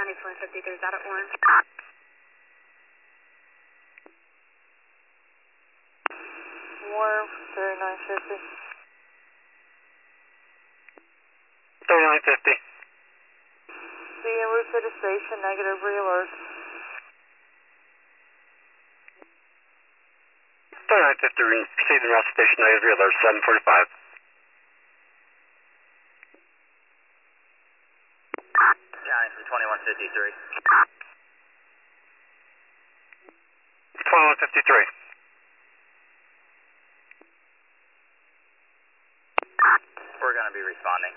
County 2053, got it, Warren. Warren, 3950. 3950. Be en route to the station, negative re-alert. 3950, proceeding route station, negative re-alert, 745. County from 2153. 2153. We're going to be responding.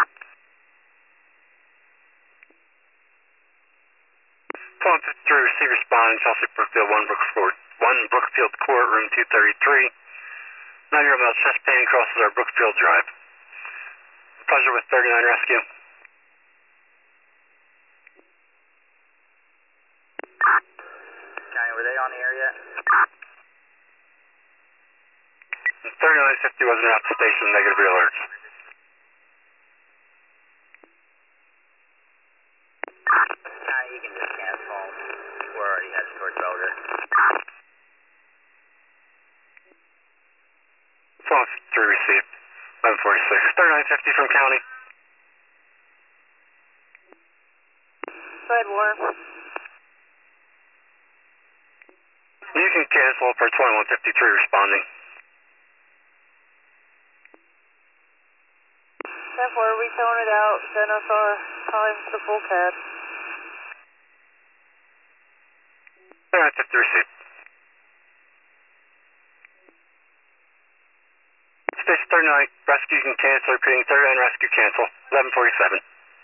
2153, receive responding, Chelsea Brookfield, 1 Brookfield Court, room 233. 9-year-old male chest pain crosses our Brookfield Drive. Pleasure with 39 Rescue. County, were they on the air yet? 3950 wasn't at the station, negative re-alerts. County, you can just cancel. We're already headed towards Boulder. 2153 received, 1146. 3950 from County. Go ahead, Warren. You can cancel for 2153 responding. 10-4, we towing it out. Send us our times to full CAD. 3950 received. Station 39, rescue you can cancel, repeating 39 rescue cancel, 1147.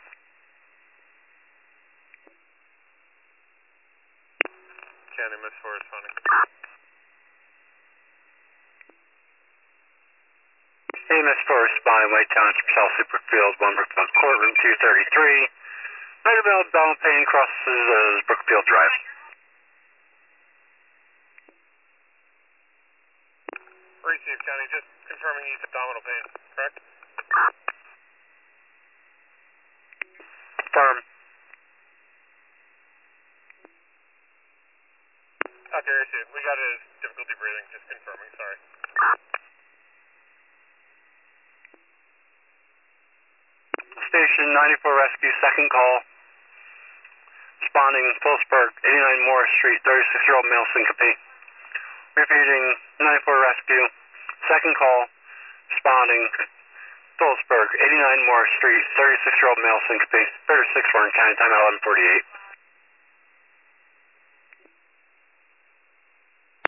County Miss Forest Honey. AMS Forest responding, White Township, Chelsea Brookfield, 1 Brookfield Court, room 233. Night Bell pain crosses Brookfield Drive. Receive, County, just confirming he's abdominal pain, correct? Firm. Okay, receive. We got his difficulty breathing, just confirming, sorry. Station 94 rescue, second call. Responding, Phillipsburg, 89 Morris Street, 36-year-old male syncope. Repeating, 94 rescue, second call. Responding, Phillipsburg, 89 Morris Street, 36-year-old male syncope. 36 Warren County, time at 1148.